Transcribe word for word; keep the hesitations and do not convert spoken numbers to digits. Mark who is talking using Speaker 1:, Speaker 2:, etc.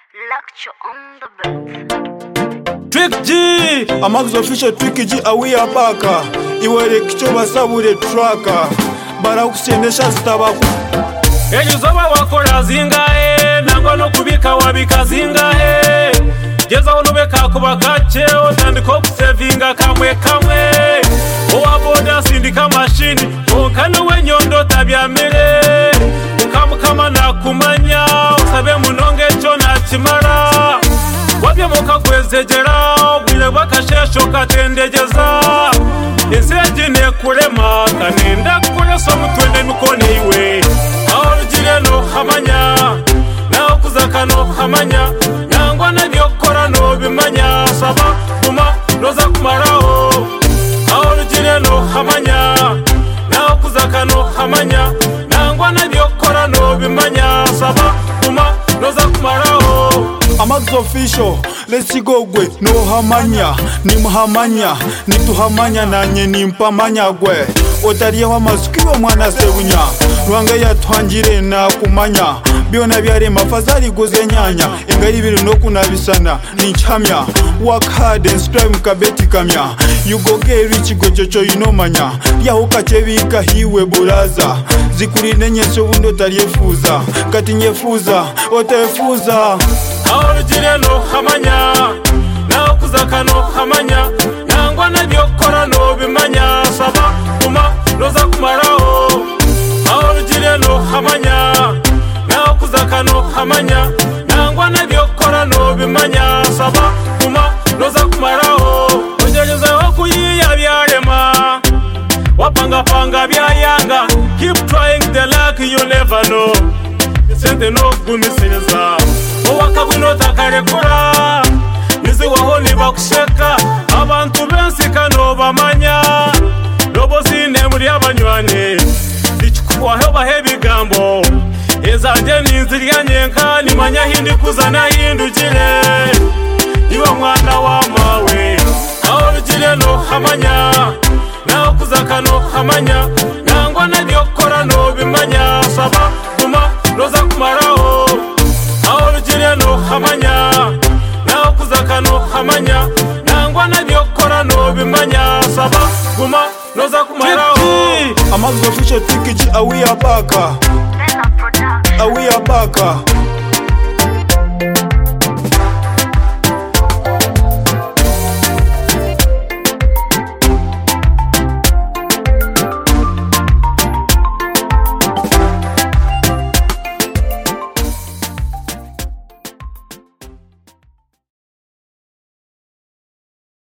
Speaker 1: Lecture on the beat.
Speaker 2: Trick G, Amax official Trick G awiya baka. Iwere kicho basabure traka. Bara kusyendesha zitabaku.
Speaker 3: Ejuzoba wakora zingahe, nango no kubika wabika zingahe. Geza unubeka kuba gace, otandiko kusevinga kamwe kamwe. Owa boda sindika mashini, okano wenyondo tabyamire. Ukamukama nakumanya, usabe munonge cho nakimara. Wabye muka kwezegera, bwire bakashesho katendegeza. Inseji ne kurema, kanenda kureso mutwende mikone iwe. Aorugire no hamanya, na okuzaka no hamanya. Nangwa na byokora no bimanya, saba kuma noza kumaraho. Aorugire no hamanya, na okuzaka no hamanya. Nangwa na byokora no bimanya, saba kuma noza kumaraho.
Speaker 2: Amax official, let's go gwe no hamanya, ni muhamanya, ni tuhamanya nanye ni mpamanya gwe. Otariye wa masukiwa mwana sebunya, rwanga ya twangire na kumanya. Biona byare mafazari goze nyanya, ingari biri no kunabisana, ni chamya. Work hard and strive mkabeti kamya. You go get rich go chocho inomanya. Ya ukachebika hiwe buraza. Zikuri nenye sobundo tariyefuza, kati nyefuza, otefuza.
Speaker 3: Aorugire no hamanya, na okuzaka no hamanya. Nangwa na byokora no bimanya, saba kuma noza kumaraho. Aorugire no hamanya, na okuzaka no hamanya. Nangwa na byokora no bimanya, saba kuma noza kumaraho. Ogereza okuyiya byarema, wapanga panga byayanga. Keep trying the luck, you never know. Sente no kumisiriza, owakabuno takarekura. Nizi waholi bakusheka, abantu bensi kano bamanya. Robo sine muri abanywane, ichikuwaho bahe bigambo. Ezanje ninzirya nyenka, nimanya hindi kuzana hindukire. Iwa mwana wa mawe, aorugire no hamanya, na okuzaka no hamanya. Nangwa na byokora no bimanya, saba kuma noza kumaraho. Aorugire no hamanya, na okuzaka no hamanya. Nangwa na byokora no bimanya, saba kuma noza kumaraho.
Speaker 2: Amax official Trick G awiya baka, awiya baka.